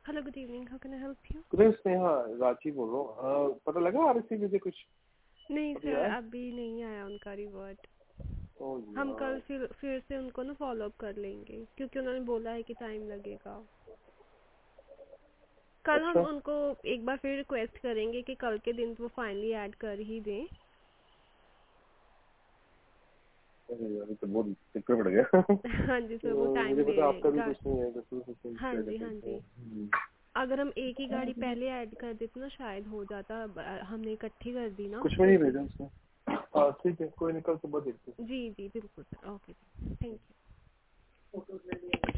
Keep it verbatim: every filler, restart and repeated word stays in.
Hello, good evening, how can I help you? Good Sneha, Ranchi बोल रहा हूँ। uh, पता लगा आरसीबी से कुछ नहीं अभी सर, आया? अभी नहीं आया उनका रिवर्ट। ओह हम कल यार। फिर फिर से उनको ना फॉलो अप कर लेंगे, क्योंकि उन्होंने बोला है कि टाइम लगेगा। कल हम अच्छा। उनको एक बार फिर रिक्वेस्ट करेंगे कि कल के दिन वो फाइनली ऐड कर ही दें। अरे यार, ये तो बहुत चक्कर पड़ गया। हाँ जी सर, वो तो टाइम मुझे ले पता आपका भी गा... कुछ नहीं है, तो फिर कुछ हाँ क्या कर जी हाँ सकते जी। हैं। हम्म। अगर हम एक ही गाड़ी पहले ऐड कर देते ना शायद हो जाता, ब- हमने इकट्ठी कर दी ना कुछ में तो नहीं फिर। भेजा उसने। हाँ ठीक है, कोई निकल सुबह देखते हैं। जी जी बिल्कुल सर, ओके जी, थैंक यू।